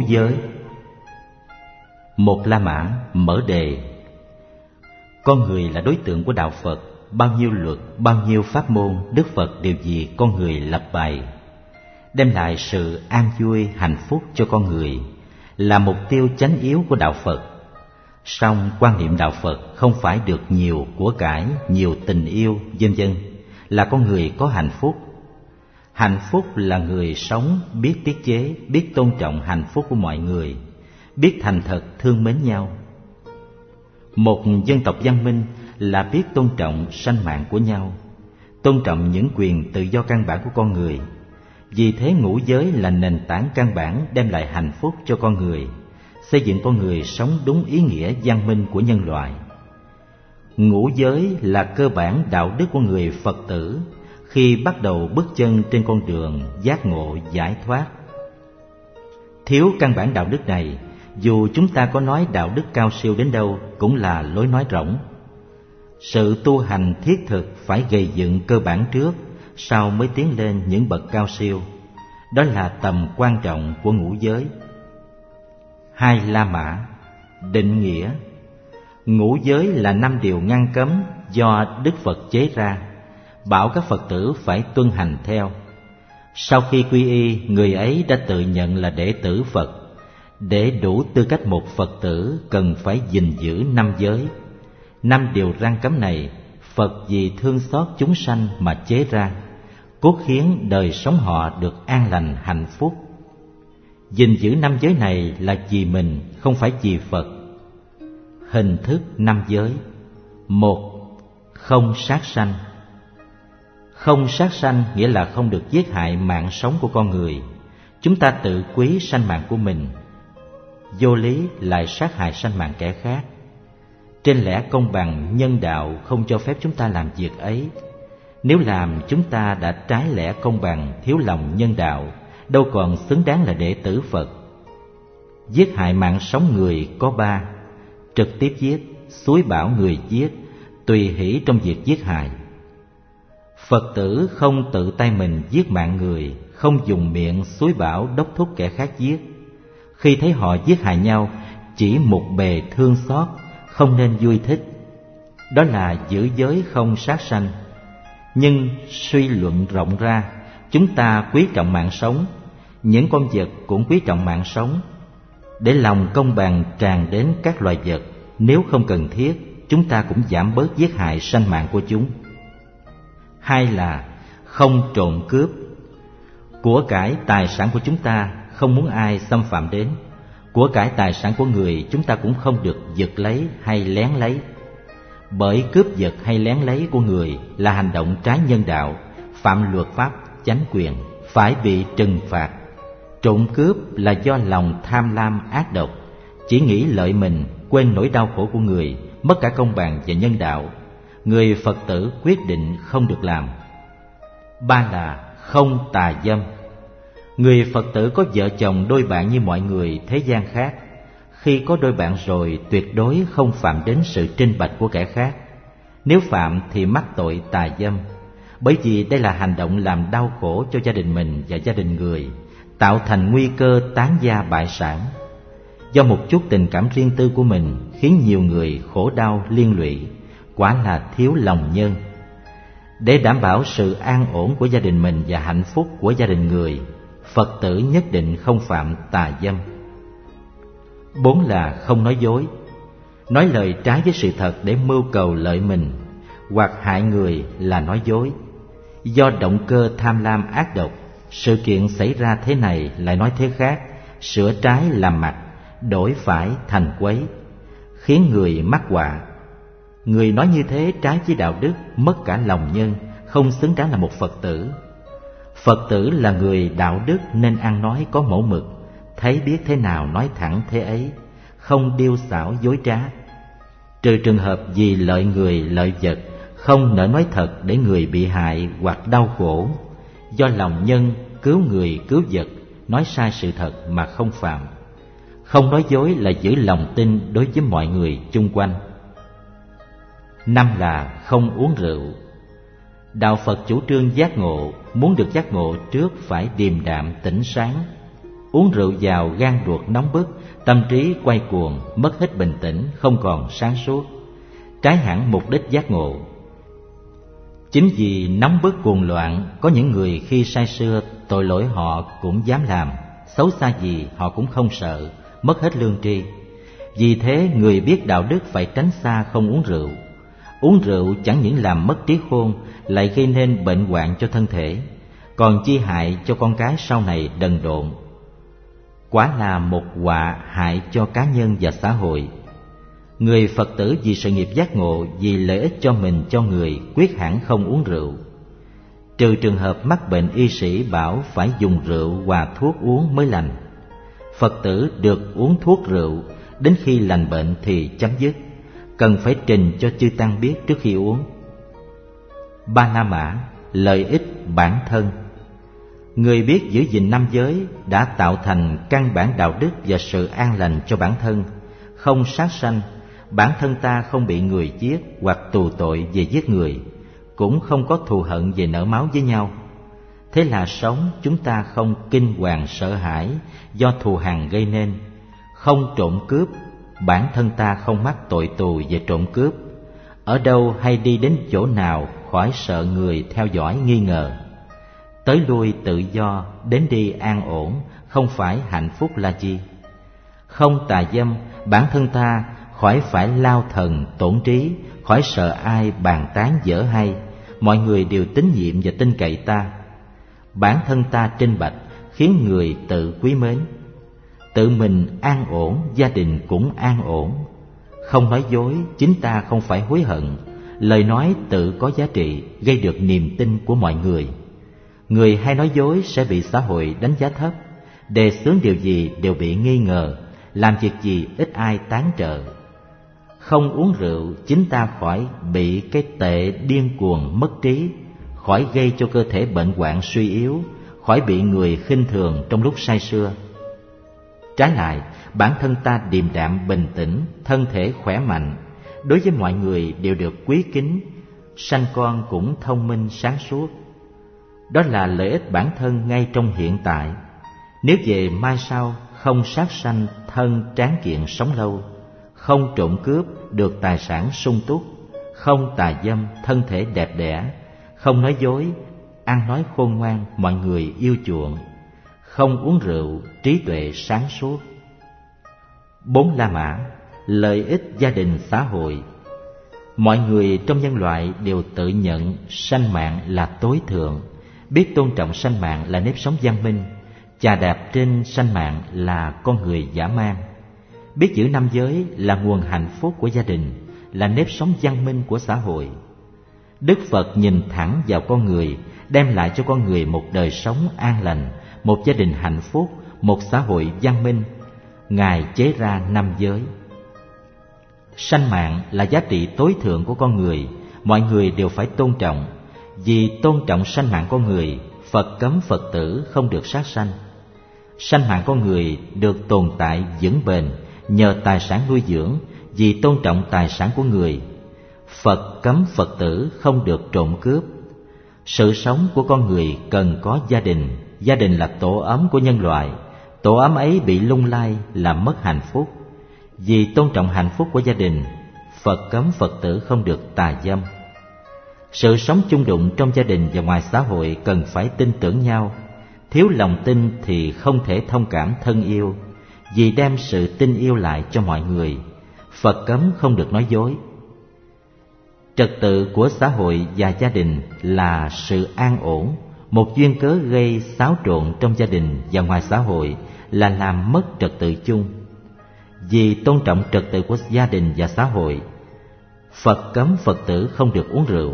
giới. Một La Mã mở đề: con người là đối tượng của đạo Phật, bao nhiêu luật, bao nhiêu pháp môn, Đức Phật đều vì con người lập bày, đem lại sự an vui, hạnh phúc cho con người, là mục tiêu chánh yếu của đạo Phật. Song quan niệm đạo Phật không phải được nhiều của cải, nhiều tình yêu, vân vân, là con người có hạnh phúc. Hạnh phúc là người sống biết tiết chế, biết tôn trọng hạnh phúc của mọi người, biết thành thật thương mến nhau. Một dân tộc văn minh là biết tôn trọng sanh mạng của nhau, tôn trọng những quyền tự do căn bản của con người. Vì thế ngũ giới là nền tảng căn bản đem lại hạnh phúc cho con người, xây dựng con người sống đúng ý nghĩa văn minh của nhân loại. Ngũ giới là cơ bản đạo đức của người Phật tử khi bắt đầu bước chân trên con đường giác ngộ giải thoát. Thiếu căn bản đạo đức này, dù chúng ta có nói đạo đức cao siêu đến đâu cũng là lối nói rỗng. Sự tu hành thiết thực phải gây dựng cơ bản trước, sau mới tiến lên những bậc cao siêu. Đó là tầm quan trọng của ngũ giới. Hai La Mã định nghĩa: ngũ giới là 5 điều ngăn cấm do Đức Phật chế ra, bảo các Phật tử phải tuân hành theo. Sau khi quy y, người ấy đã tự nhận là đệ tử Phật. Để đủ tư cách một Phật tử cần phải gìn giữ 5 giới. 5 điều răn cấm này Phật vì thương xót chúng sanh mà chế ra, cốt khiến đời sống họ được an lành hạnh phúc. Gìn giữ 5 giới này là vì mình, không phải vì Phật. Hình thức 5 giới: 1. Không sát sanh. Không sát sanh nghĩa là không được giết hại mạng sống của con người. Chúng ta tự quý sanh mạng của mình, vô lý lại sát hại sanh mạng kẻ khác. Trên lẽ công bằng nhân đạo không cho phép chúng ta làm việc ấy. Nếu làm, chúng ta đã trái lẽ công bằng, thiếu lòng nhân đạo, đâu còn xứng đáng là đệ tử Phật. Giết hại mạng sống người có 3: trực tiếp giết, xúi bảo người giết, tùy hỷ trong việc giết hại. Phật tử không tự tay mình giết mạng người, không dùng miệng xúi bảo đốc thúc kẻ khác giết. Khi thấy họ giết hại nhau, chỉ một bề thương xót, không nên vui thích. Đó là giữ giới không sát sanh. Nhưng suy luận rộng ra, chúng ta quý trọng mạng sống, những con vật cũng quý trọng mạng sống. Để lòng công bằng tràn đến các loài vật, nếu không cần thiết, chúng ta cũng giảm bớt giết hại sanh mạng của chúng. 2 là không trộm cướp. Của cải tài sản của chúng ta không muốn ai xâm phạm đến. Của cải tài sản của người chúng ta cũng không được giật lấy hay lén lấy. Bởi cướp giật hay lén lấy của người là hành động trái nhân đạo, phạm luật pháp chánh quyền, phải bị trừng phạt. Trộm cướp là do lòng tham lam ác độc, chỉ nghĩ lợi mình, quên nỗi đau khổ của người, mất cả công bằng và nhân đạo. Người Phật tử quyết định không được làm. 3 là không tà dâm. Người Phật tử có vợ chồng đôi bạn như mọi người thế gian khác. Khi có đôi bạn rồi, tuyệt đối không phạm đến sự trinh bạch của kẻ khác. Nếu phạm thì mắc tội tà dâm, bởi vì đây là hành động làm đau khổ cho gia đình mình và gia đình người, tạo thành nguy cơ tán gia bại sản. Do một chút tình cảm riêng tư của mình khiến nhiều người khổ đau liên lụy, quả là thiếu lòng nhân. Để đảm bảo sự an ổn của gia đình mình và hạnh phúc của gia đình người, Phật tử nhất định không phạm tà dâm. 4 là không nói dối. Nói lời trái với sự thật để mưu cầu lợi mình hoặc hại người là nói dối. Do động cơ tham lam ác độc, sự kiện xảy ra thế này lại nói thế khác, sửa trái làm mặt, đổi phải thành quấy, khiến người mắc họa. Người nói như thế trái với đạo đức, mất cả lòng nhân, không xứng đáng là một Phật tử. Phật tử là người đạo đức nên ăn nói có mẫu mực, thấy biết thế nào nói thẳng thế ấy, không điêu xảo dối trá. Trừ trường hợp vì lợi người lợi vật, không nỡ nói thật để người bị hại hoặc đau khổ. Do lòng nhân, cứu người cứu vật, nói sai sự thật mà không phạm. Không nói dối là giữ lòng tin đối với mọi người chung quanh. 5 là không uống rượu. Đạo Phật chủ trương giác ngộ, muốn được giác ngộ trước phải điềm đạm tĩnh sáng. Uống rượu vào gan ruột nóng bức, tâm trí quay cuồng, mất hết bình tĩnh, không còn sáng suốt, trái hẳn mục đích giác ngộ. Chính vì nóng bức cuồng loạn, có những người khi say sưa, tội lỗi họ cũng dám làm, xấu xa gì họ cũng không sợ, mất hết lương tri. Vì thế người biết đạo đức phải tránh xa không uống rượu. Uống rượu chẳng những làm mất trí khôn, lại gây nên bệnh hoạn cho thân thể, còn chi hại cho con cái sau này đần độn. Quả là một họa hại cho cá nhân và xã hội. Người Phật tử vì sự nghiệp giác ngộ, vì lợi ích cho mình cho người, quyết hẳn không uống rượu. Trừ trường hợp mắc bệnh y sĩ bảo phải dùng rượu hòa thuốc uống mới lành. Phật tử được uống thuốc rượu, đến khi lành bệnh thì chấm dứt, cần phải trình cho chư tăng biết trước khi uống. Ba la mã, lợi ích bản thân. Người biết giữ gìn năm giới đã tạo thành căn bản đạo đức và sự an lành cho bản thân, không sát sanh, bản thân ta không bị người giết hoặc tù tội về giết người, cũng không có thù hận về nợ máu với nhau. Thế là sống chúng ta không kinh hoàng sợ hãi do thù hằn gây nên, không trộm cướp, bản thân ta không mắc tội tù về trộm cướp, ở đâu hay đi đến chỗ nào khỏi sợ người theo dõi nghi ngờ, tới lui tự do, đến đi an ổn, không phải hạnh phúc là gì. Không tà dâm, bản thân ta khỏi phải lao thần tổn trí, khỏi sợ ai bàn tán dở hay, mọi người đều tín nhiệm và tin cậy ta. Bản thân ta trinh bạch, khiến người tự quý mến. Tự mình an ổn, gia đình cũng an ổn. Không nói dối, chính ta không phải hối hận. Lời nói tự có giá trị, gây được niềm tin của mọi người. Người hay nói dối sẽ bị xã hội đánh giá thấp, đề xướng điều gì đều bị nghi ngờ, làm việc gì ít ai tán trợ. Không uống rượu, chính ta khỏi bị cái tệ điên cuồng mất trí, khỏi gây cho cơ thể bệnh hoạn suy yếu, khỏi bị người khinh thường trong lúc say sưa. Trái lại, bản thân ta điềm đạm bình tĩnh, thân thể khỏe mạnh, đối với mọi người đều được quý kính, sanh con cũng thông minh sáng suốt. Đó là lợi ích bản thân ngay trong hiện tại. Nếu về mai sau, không sát sanh, thân tráng kiện sống lâu, không trộm cướp, được tài sản sung túc, không tà dâm, thân thể đẹp đẽ, không nói dối, ăn nói khôn ngoan, mọi người yêu chuộng, không uống rượu, trí tuệ sáng suốt. Bốn la mã, lợi ích gia đình xã hội. Mọi người trong nhân loại đều tự nhận sanh mạng là tối thượng, biết tôn trọng sanh mạng là nếp sống văn minh, chà đạp trên sanh mạng là con người dã man. Biết giữ năm giới là nguồn hạnh phúc của gia đình, là nếp sống văn minh của xã hội. Đức Phật nhìn thẳng vào con người, đem lại cho con người một đời sống an lành, một gia đình hạnh phúc, một xã hội văn minh. Ngài chế ra năm giới. Sanh mạng là giá trị tối thượng của con người, mọi người đều phải tôn trọng. Vì tôn trọng sanh mạng con người, Phật cấm Phật tử không được sát sanh. Sanh mạng con người được tồn tại vững bền nhờ tài sản nuôi dưỡng, vì tôn trọng tài sản của người. Phật cấm Phật tử không được trộm cướp. Sự sống của con người cần có gia đình, gia đình là tổ ấm của nhân loại. Tổ ấm ấy bị lung lay là mất hạnh phúc. Vì tôn trọng hạnh phúc của gia đình, Phật cấm Phật tử không được tà dâm. Sự sống chung đụng trong gia đình và ngoài xã hội cần phải tin tưởng nhau. Thiếu lòng tin thì không thể thông cảm thân yêu. Vì đem sự tin yêu lại cho mọi người, Phật cấm không được nói dối. Trật tự của xã hội và gia đình là sự an ổn. Một duyên cớ gây xáo trộn trong gia đình và ngoài xã hội là làm mất trật tự chung. Vì tôn trọng trật tự của gia đình và xã hội, Phật cấm Phật tử không được uống rượu.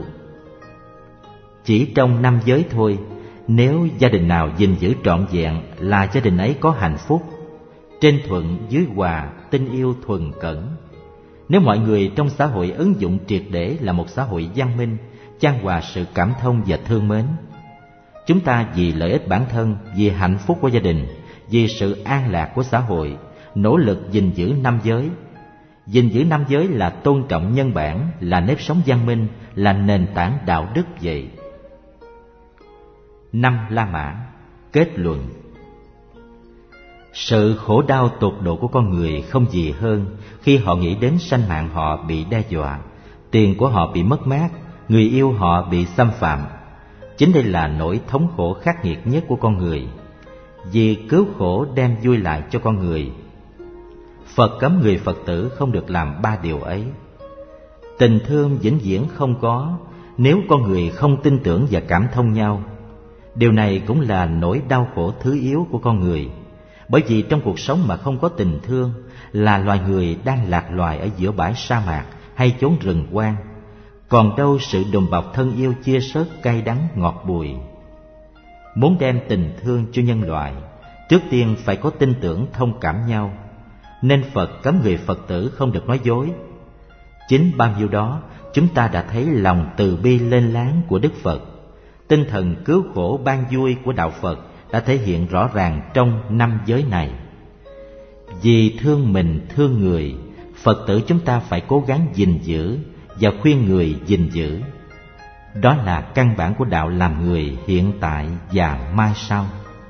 Chỉ trong năm giới thôi, nếu gia đình nào gìn giữ trọn vẹn là gia đình ấy có hạnh phúc. Trên thuận dưới hòa, tình yêu thuần cẩn. Nếu mọi người trong xã hội ứng dụng triệt để là một xã hội văn minh, chan hòa sự cảm thông và thương mến. Chúng ta vì lợi ích bản thân, vì hạnh phúc của gia đình, vì sự an lạc của xã hội, nỗ lực gìn giữ năm giới. Gìn giữ năm giới là tôn trọng nhân bản, là nếp sống văn minh, là nền tảng đạo đức vậy. Năm la mã, kết luận. Sự khổ đau tột độ của con người không gì hơn khi họ nghĩ đến sanh mạng họ bị đe dọa, tiền của họ bị mất mát, người yêu họ bị xâm phạm. Chính đây là nỗi thống khổ khắc nghiệt nhất của con người. Vì cứu khổ đem vui lại cho con người, Phật cấm người Phật tử không được làm ba điều ấy. Tình thương vĩnh viễn không có nếu con người không tin tưởng và cảm thông nhau. Điều này cũng là nỗi đau khổ thứ yếu của con người. Bởi vì trong cuộc sống mà không có tình thương là loài người đang lạc loài ở giữa bãi sa mạc hay chốn rừng hoang. Còn đâu sự đùm bọc thân yêu chia sớt cay đắng ngọt bùi. Muốn đem tình thương cho nhân loại, trước tiên phải có tin tưởng thông cảm nhau. Nên Phật cấm người Phật tử không được nói dối. Chính bao nhiêu đó chúng ta đã thấy lòng từ bi lên láng của Đức Phật. Tinh thần cứu khổ ban vui của Đạo Phật đã thể hiện rõ ràng trong 5 giới này. Vì thương mình thương người, Phật tử chúng ta phải cố gắng gìn giữ và khuyên người gìn giữ. Đó là căn bản của đạo làm người hiện tại và mai sau.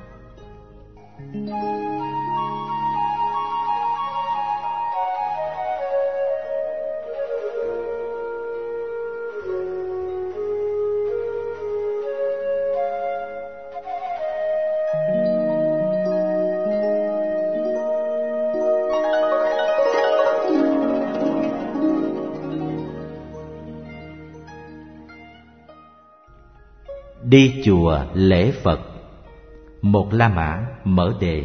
Đi chùa lễ Phật. Một La Mã mở đề.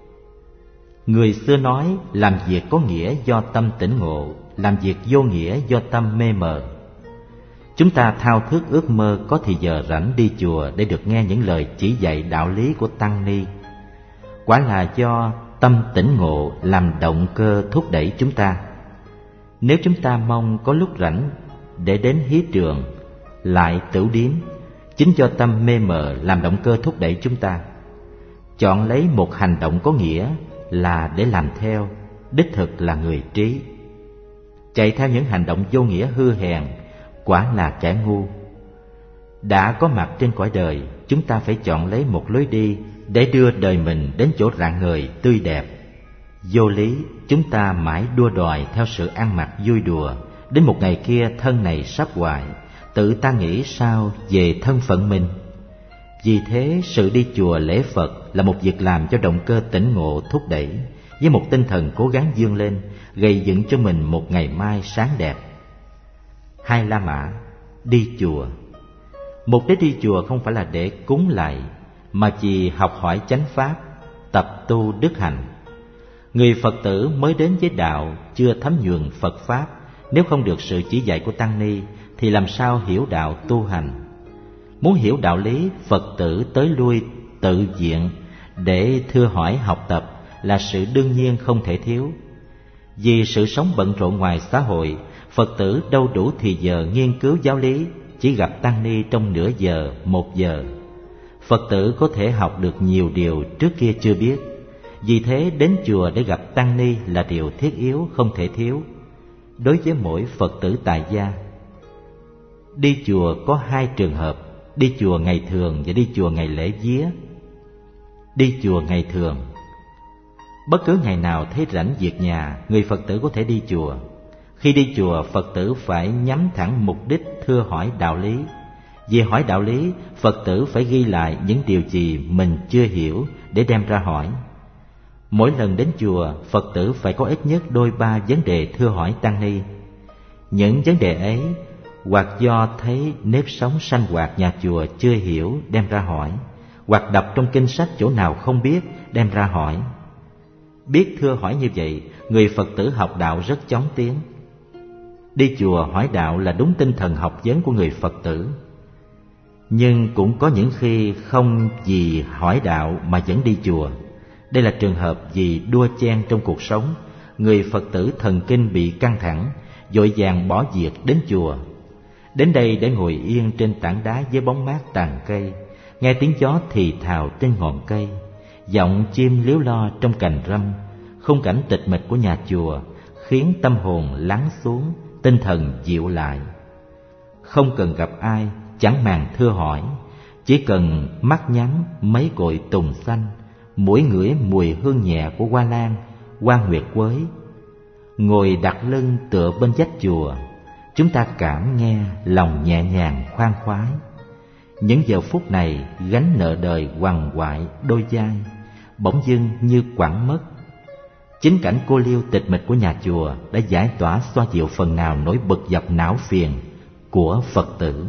Người xưa nói làm việc có nghĩa do tâm tỉnh ngộ, làm việc vô nghĩa do tâm mê mờ. Chúng ta thao thức ước mơ có thì giờ rảnh đi chùa để được nghe những lời chỉ dạy đạo lý của Tăng Ni. Quả là do tâm tỉnh ngộ làm động cơ thúc đẩy chúng ta. Nếu chúng ta mong có lúc rảnh để đến hí trường, lại tửu điếm, chính do tâm mê mờ làm động cơ thúc đẩy chúng ta. Chọn lấy một hành động có nghĩa là để làm theo, đích thực là người trí. Chạy theo những hành động vô nghĩa hư hèn, quả là kẻ ngu. Đã có mặt trên cõi đời, chúng ta phải chọn lấy một lối đi để đưa đời mình đến chỗ rạng ngời tươi đẹp. Vô lý, chúng ta mãi đua đòi theo sự ăn mặc vui đùa, đến một ngày kia thân này sắp hoại, tự ta nghĩ sao về thân phận mình. Vì thế sự đi chùa lễ Phật là một việc làm cho động cơ tỉnh ngộ thúc đẩy, với một tinh thần cố gắng vươn lên, gây dựng cho mình một ngày mai sáng đẹp. Hai La Mã đi chùa. Mục đích đi chùa không phải là để cúng lạy, mà chỉ học hỏi chánh pháp, tập tu đức hạnh. Người Phật tử mới đến với đạo chưa thấm nhuần Phật pháp, nếu không được sự chỉ dạy của Tăng Ni thì làm sao hiểu đạo tu hành. Muốn hiểu đạo lý, Phật tử tới lui tự viện để thưa hỏi học tập là sự đương nhiên không thể thiếu. Vì sự sống bận rộn ngoài xã hội, Phật tử đâu đủ thì giờ nghiên cứu giáo lý, chỉ gặp Tăng Ni trong nửa giờ, 1 giờ. Phật tử có thể học được nhiều điều trước kia chưa biết. Vì thế đến chùa để gặp Tăng Ni là điều thiết yếu không thể thiếu. Đối với mỗi Phật tử tại gia, đi chùa có 2 trường hợp: đi chùa ngày thường và đi chùa ngày lễ vía. Đi chùa ngày thường, bất cứ ngày nào thấy rảnh việc nhà, người Phật tử có thể đi chùa. Khi đi chùa, Phật tử phải nhắm thẳng mục đích thưa hỏi đạo lý. Vì hỏi đạo lý, Phật tử phải ghi lại những điều gì mình chưa hiểu để đem ra hỏi. Mỗi lần đến chùa, Phật tử phải có ít nhất 2-3 vấn đề thưa hỏi Tăng Ni. Những vấn đề ấy hoặc do thấy nếp sống sanh hoạt nhà chùa chưa hiểu đem ra hỏi, hoặc đọc trong kinh sách chỗ nào không biết đem ra hỏi. Biết thưa hỏi như vậy, người Phật tử học đạo rất chóng tiến. Đi chùa hỏi đạo là đúng tinh thần học vấn của người Phật tử. Nhưng cũng có những khi không vì hỏi đạo mà vẫn đi chùa. Đây là trường hợp vì đua chen trong cuộc sống, người Phật tử thần kinh bị căng thẳng, vội vàng bỏ việc đến chùa. Đến đây để ngồi yên trên tảng đá với bóng mát tàn cây, nghe tiếng gió thì thào trên ngọn cây, giọng chim líu lo trong cành râm. Khung cảnh tịch mịch của nhà chùa khiến tâm hồn lắng xuống, tinh thần dịu lại. Không cần gặp ai, chẳng màng thưa hỏi, chỉ cần mắt nhắm mấy cội tùng xanh, mũi ngửi mùi hương nhẹ của hoa lan, hoa nguyệt quế. Ngồi đặt lưng tựa bên vách chùa, chúng ta cảm nghe lòng nhẹ nhàng khoan khoái. Những giờ phút này gánh nợ đời quằn quại đôi vai, bỗng dưng như quẳng mất. Chính cảnh cô liêu tịch mịch của nhà chùa đã giải tỏa xoa dịu phần nào nỗi bực dọc não phiền của Phật tử.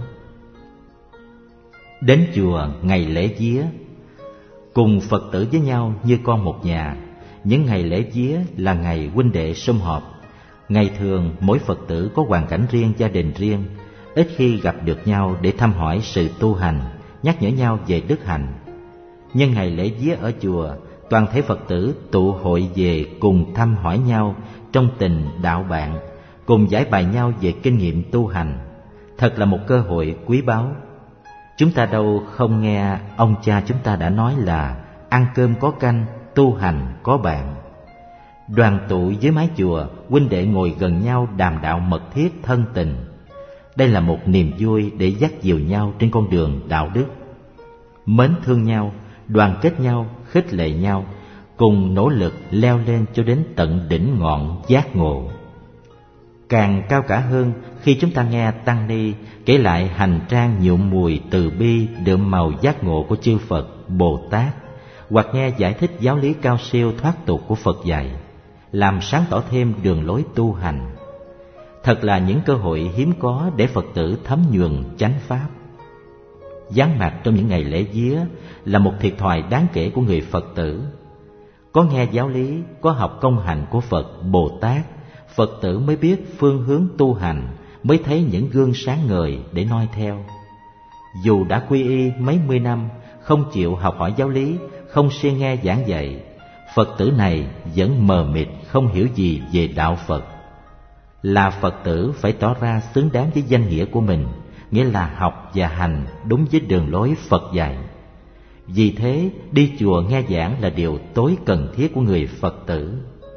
Đến chùa ngày lễ vía, cùng Phật tử với nhau như con một nhà. Những ngày lễ vía là ngày huynh đệ sum họp. Ngày thường mỗi Phật tử có hoàn cảnh riêng, gia đình riêng, ít khi gặp được nhau để thăm hỏi sự tu hành, nhắc nhở nhau về đức hạnh. Nhưng ngày lễ vía ở chùa, toàn thể Phật tử tụ hội về cùng thăm hỏi nhau trong tình đạo bạn, cùng giải bài nhau về kinh nghiệm tu hành. Thật là một cơ hội quý báu. Chúng ta đâu không nghe ông cha chúng ta đã nói là ăn cơm có canh, tu hành có bạn. Đoàn tụ dưới mái chùa, huynh đệ ngồi gần nhau đàm đạo mật thiết thân tình. Đây là một niềm vui để dắt dìu nhau trên con đường đạo đức. Mến thương nhau, đoàn kết nhau, khích lệ nhau, cùng nỗ lực leo lên cho đến tận đỉnh ngọn giác ngộ. Càng cao cả hơn khi chúng ta nghe tăng ni kể lại hành trang nhuộm mùi từ bi đượm màu giác ngộ của chư Phật, Bồ Tát, hoặc nghe giải thích giáo lý cao siêu thoát tục của Phật dạy, làm sáng tỏ thêm đường lối tu hành. Thật là những cơ hội hiếm có để Phật tử thấm nhuần chánh pháp. Vắng mặt trong những ngày lễ vía là một thiệt thòi đáng kể của người Phật tử. Có nghe giáo lý, có học công hạnh của Phật, Bồ Tát, Phật tử mới biết phương hướng tu hành, mới thấy những gương sáng ngời để noi theo. Dù đã quy y mấy mươi năm, không chịu học hỏi giáo lý, không siêng nghe giảng dạy, Phật tử này vẫn mờ mịt, không hiểu gì về đạo Phật. Là Phật tử phải tỏ ra xứng đáng với danh nghĩa của mình, nghĩa là học và hành đúng với đường lối Phật dạy. Vì thế, đi chùa nghe giảng là điều tối cần thiết của người Phật tử.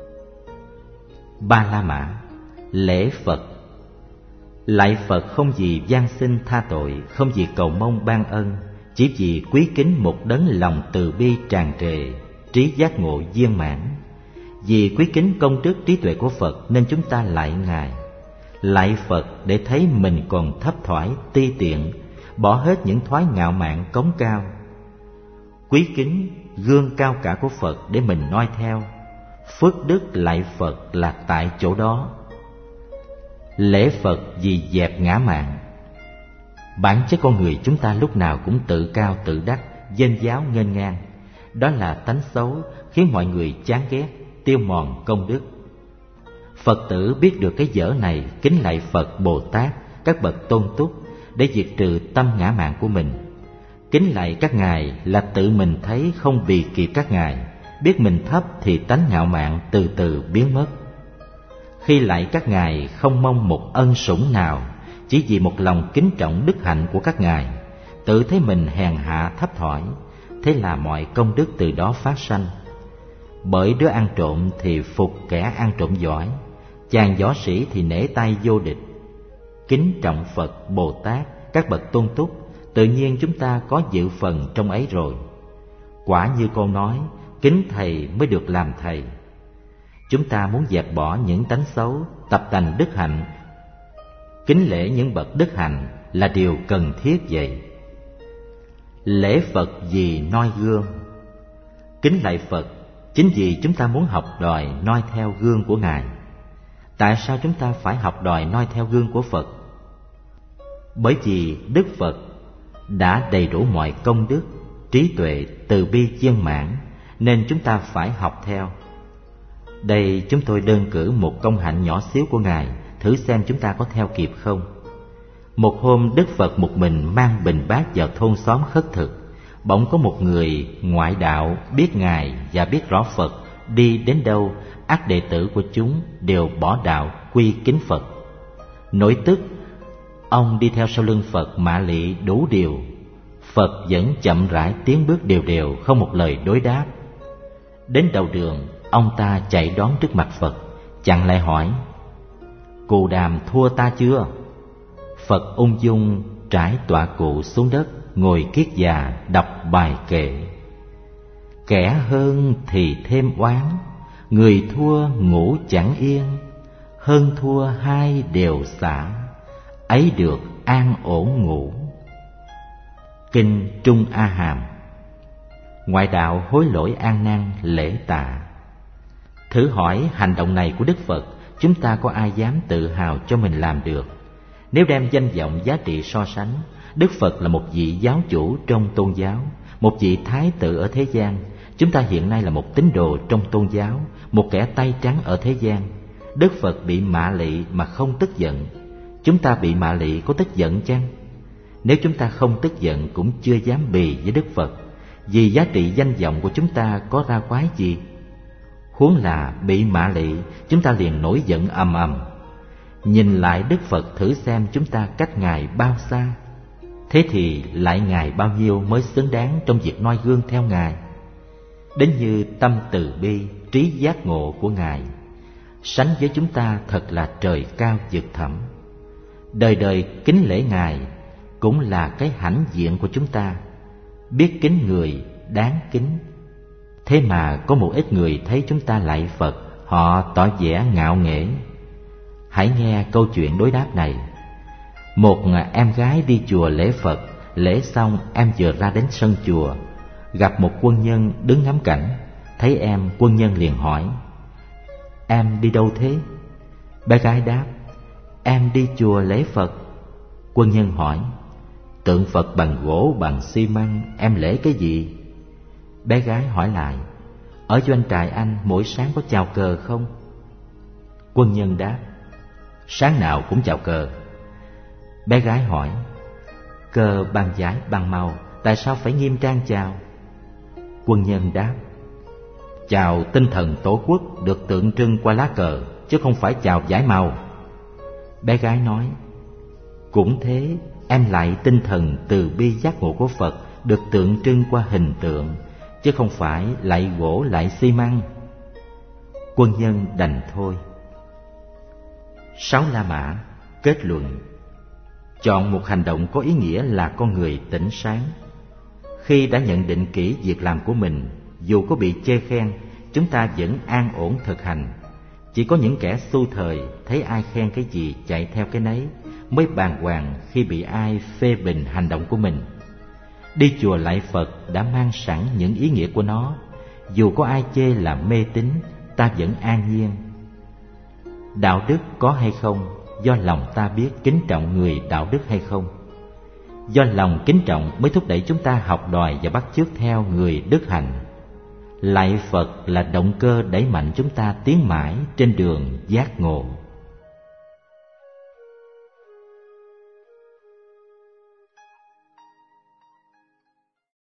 Ba La Mã, lễ Phật. Lạy Phật không vì van xin tha tội, không vì cầu mong ban ân, chỉ vì quý kính một đấng lòng từ bi tràn trề, trí giác ngộ viên mãn. Vì quý kính công đức trí tuệ của Phật nên chúng ta lạy Ngài. Lạy Phật để thấy mình còn thấp thoải, ti tiện, bỏ hết những thoái ngạo mạn cống cao. Quý kính gương cao cả của Phật để mình noi theo. Phước đức lạy Phật là tại chỗ đó. Lễ Phật vì dẹp ngã mạn. Bản chất con người chúng ta lúc nào cũng tự cao tự đắc, vênh váo nghênh ngang. Đó là tánh xấu khiến mọi người chán ghét, tiêu mòn công đức. Phật tử biết được cái dở này, kính lạy Phật, Bồ Tát, các bậc tôn túc để diệt trừ tâm ngã mạn của mình. Kính lạy các ngài là tự mình thấy không bì kịp các ngài, biết mình thấp thì tánh ngạo mạn từ từ biến mất. Khi lạy các ngài không mong một ân sủng nào, chỉ vì một lòng kính trọng đức hạnh của các ngài, tự thấy mình hèn hạ thấp thỏi, thế là mọi công đức từ đó phát sanh. Bởi đứa ăn trộm thì phục kẻ ăn trộm giỏi, chàng võ sĩ thì nể tay vô địch. Kính trọng Phật, Bồ Tát, các bậc tôn túc, tự nhiên chúng ta có dự phần trong ấy rồi. Quả như câu nói, kính thầy mới được làm thầy. Chúng ta muốn dẹp bỏ những tánh xấu, tập tành đức hạnh. Kính lễ những bậc đức hạnh là điều cần thiết vậy. Lễ Phật vì noi gương. Kính lạy Phật chính vì chúng ta muốn học đòi noi theo gương của Ngài. Tại sao chúng ta phải học đòi noi theo gương của Phật? Bởi vì Đức Phật đã đầy đủ mọi công đức, trí tuệ, từ bi viên mãn, nên chúng ta phải học theo. Đây chúng tôi đơn cử một công hạnh nhỏ xíu của Ngài, thử xem chúng ta có theo kịp không. Một hôm Đức Phật một mình mang bình bát vào thôn xóm khất thực. Bỗng có một người ngoại đạo biết Ngài và biết rõ Phật, đi đến đâu ắt đệ tử của chúng đều bỏ đạo quy kính Phật. Nổi tức, ông đi theo sau lưng Phật mạ lị đủ điều. Phật vẫn chậm rãi tiến bước đều đều, không một lời đối đáp. Đến đầu đường, ông ta chạy đón trước mặt Phật, chặn lại hỏi: "Cù Đàm thua ta chưa?" Phật ung dung trải tọa cụ xuống đất, ngồi kiết già đọc bài kệ: Kẻ hơn thì thêm oán, người thua ngủ chẳng yên. Hơn thua hai đều xả, ấy được an ổn ngủ. Kinh Trung A Hàm. Ngoại đạo hối lỗi an nan lễ tạ. Thử hỏi hành động này của Đức Phật, chúng ta có ai dám tự hào cho mình làm được? Nếu đem danh vọng giá trị so sánh, Đức Phật là một vị giáo chủ trong tôn giáo, một vị thái tử ở thế gian. Chúng ta hiện nay là một tín đồ trong tôn giáo, một kẻ tay trắng ở thế gian. Đức Phật bị mạ lị mà không tức giận. Chúng ta bị mạ lị có tức giận chăng? Nếu chúng ta không tức giận cũng chưa dám bì với Đức Phật, vì giá trị danh vọng của chúng ta có ra quái gì. Huống là bị mạ lị, chúng ta liền nổi giận ầm ầm. Nhìn lại Đức Phật thử xem chúng ta cách Ngài bao xa. Thế thì lại Ngài bao nhiêu mới xứng đáng trong việc noi gương theo Ngài. Đến như tâm từ bi, trí giác ngộ của Ngài, sánh với chúng ta thật là trời cao vực thẳm. Đời đời kính lễ Ngài cũng là cái hãnh diện của chúng ta. Biết kính người đáng kính. Thế mà có một ít người thấy chúng ta lạy Phật, họ tỏ vẻ ngạo nghễ. Hãy nghe câu chuyện đối đáp này. Một em gái đi chùa lễ Phật, lễ xong em vừa ra đến sân chùa, gặp một quân nhân đứng ngắm cảnh. Thấy em, quân nhân liền hỏi: "Em đi đâu thế?" Bé gái đáp: "Em đi chùa lễ Phật." Quân nhân hỏi: "Tượng Phật bằng gỗ bằng xi măng, em lễ cái gì?" Bé gái hỏi lại: "Ở doanh trại anh mỗi sáng có chào cờ không?" Quân nhân đáp: "Sáng nào cũng chào cờ." Bé gái hỏi: "Cờ bằng vải bằng màu, tại sao phải nghiêm trang chào?" Quân nhân đáp: "Chào tinh thần tổ quốc được tượng trưng qua lá cờ, chứ không phải chào vải màu." Bé gái nói: "Cũng thế, em lại tinh thần từ bi giác ngộ của Phật được tượng trưng qua hình tượng, chứ không phải lại gỗ lại xi măng." Quân nhân đành thôi. Sáu La Mã kết luận: chọn một hành động có ý nghĩa là con người tỉnh sáng. Khi đã nhận định kỹ việc làm của mình, dù có bị chê khen, chúng ta vẫn an ổn thực hành. Chỉ có những kẻ xu thời thấy ai khen cái gì chạy theo cái nấy, mới bàng hoàng khi bị ai phê bình hành động của mình. Đi chùa lạy Phật đã mang sẵn những ý nghĩa của nó. Dù có ai chê là mê tín, ta vẫn an nhiên. Đạo đức có hay không, do lòng ta biết kính trọng người đạo đức hay không. Do lòng kính trọng mới thúc đẩy chúng ta học đòi và bắt chước theo người đức hạnh. Lạy Phật là động cơ đẩy mạnh chúng ta tiến mãi trên đường giác ngộ.